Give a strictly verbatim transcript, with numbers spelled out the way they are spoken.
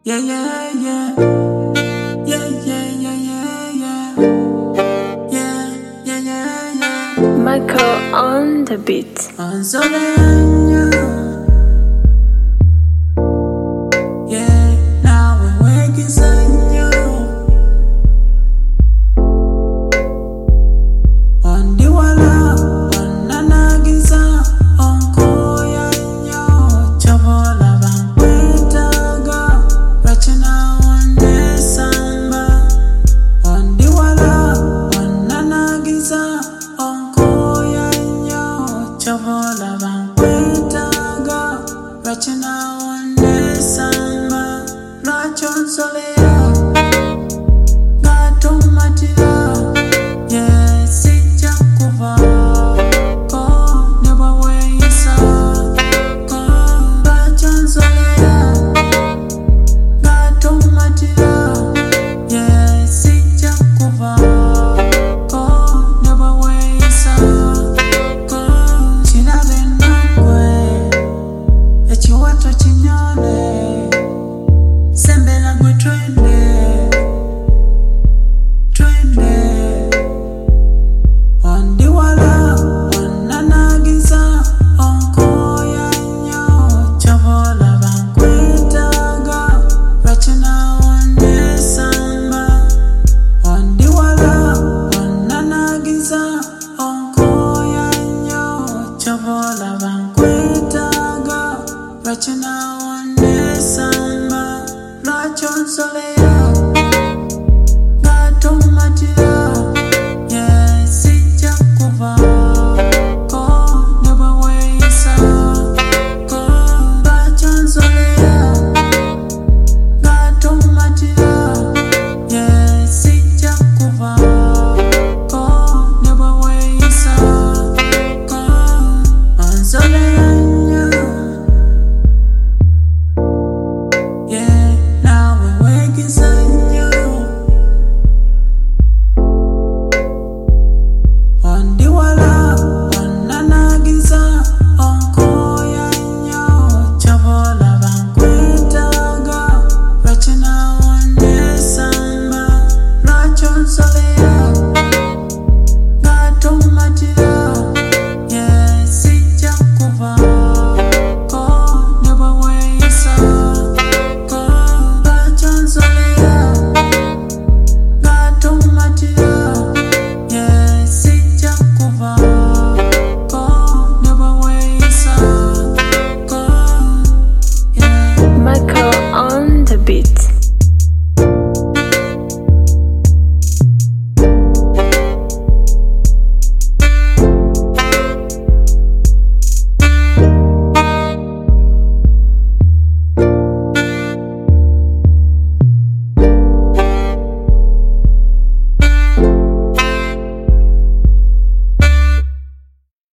Yeah, yeah, yeah. Yeah, yeah, yeah, yeah, yeah. Yeah, yeah, yeah, yeah. Michael on the beat. On Soleil, yeah, now we're waking on you. On the wala, on Nanagiza, on Koya, yo, Chavola, Banquetaga, Rachina, on the Samba. On the wala, on Nanagiza, on Koya, yo, Chavola, Banquetaga, Rachina, on the Samba. Rachon Solea, Gato Matila. Yeah, sit Jakuva. Go, never waste a go. Rachon Solea, Gato Matila. Yeah, sit Jakuva. Go, never waste a go. Chinabe nangwe, echi watu chinyole. Sembela gwe twende, twende. On the wala, on Nanagiza, on Koya nyo, Chavola Banquetaga, Rachina on the Samba. On the wala, on Nanagiza, on Koya nyo, Chavola Banquetaga, Rachina on the Samba. Rachon Solea.